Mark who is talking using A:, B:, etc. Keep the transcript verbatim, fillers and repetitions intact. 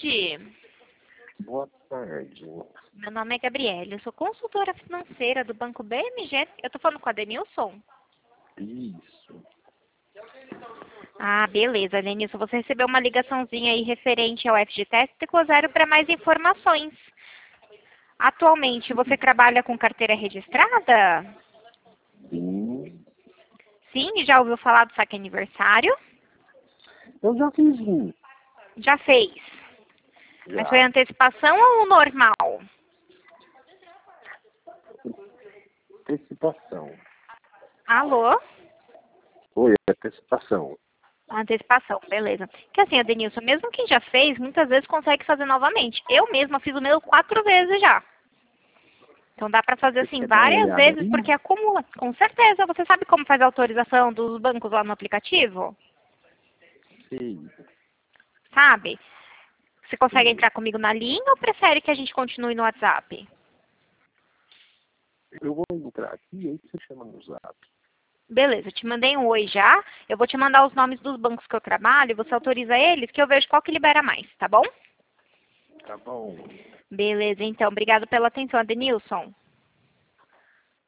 A: tarde.
B: Boa tarde.
A: Meu nome é Gabriela, eu sou consultora financeira do Banco B M G. Eu tô falando com a Denilson?
B: Isso.
A: Ah, beleza, Denilson. Você recebeu uma ligaçãozinha aí referente ao F G Teste Ciclo Zero para mais informações. Atualmente, você trabalha com carteira registrada?
B: Sim.
A: Sim, já ouviu falar do saque aniversário?
B: Eu já fiz um.
A: Já fez.
B: Já.
A: Mas foi antecipação ou normal?
B: Antecipação.
A: Alô?
B: Oi, antecipação.
A: Antecipação, beleza. Que assim, Denilson, mesmo quem já fez, muitas vezes consegue fazer novamente. Eu mesma fiz o meu quatro vezes já. Então dá pra fazer
B: Você
A: assim
B: quer dar uma
A: várias
B: olhada
A: vezes,
B: aí?
A: porque acumula. Com certeza. Você sabe como faz a autorização dos bancos lá no aplicativo?
B: Sim.
A: Sabe? Você consegue
B: Sim.
A: entrar comigo na linha ou prefere que a gente continue no WhatsApp?
B: Eu vou entrar aqui e aí você chama no zap.
A: Beleza, eu te mandei um oi já. Eu vou te mandar os nomes dos bancos que eu trabalho, você autoriza eles, que eu vejo qual que libera mais, tá bom?
B: Tá bom.
A: Beleza, então. Obrigado pela atenção, Denilson.